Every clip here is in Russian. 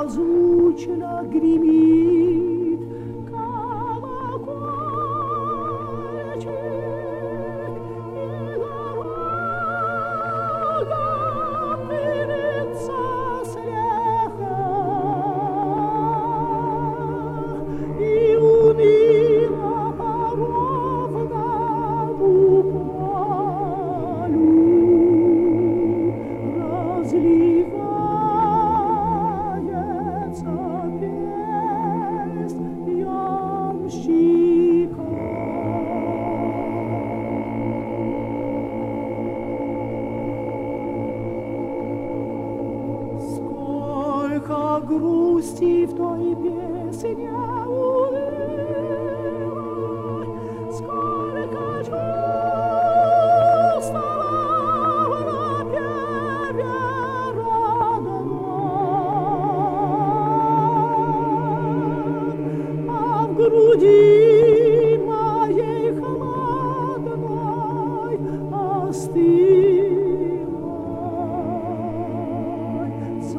разлучно гремит колокольчик, и дорога пылится слева, и уныло по ровному полю разливается песнь ямщика. Сколько грусти в той песне унылой, сколько чувства в напеве родной, а в груди моей холодной остылой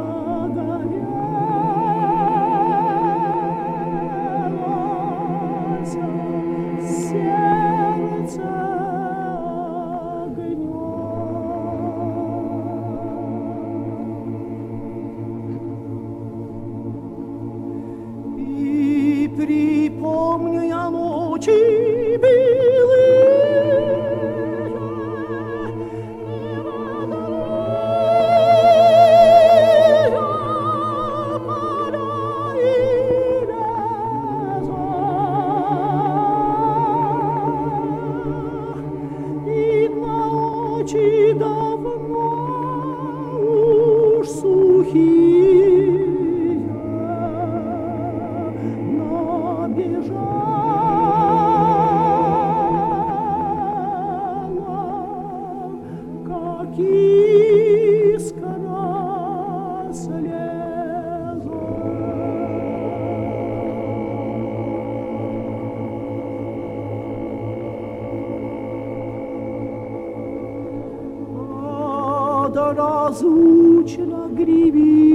загорелось сердце огнем. И припомню я ночи белые, и водяные поля и леса, и ночи давно уж сухие набежала, как искра слеза. А да разлучно гремит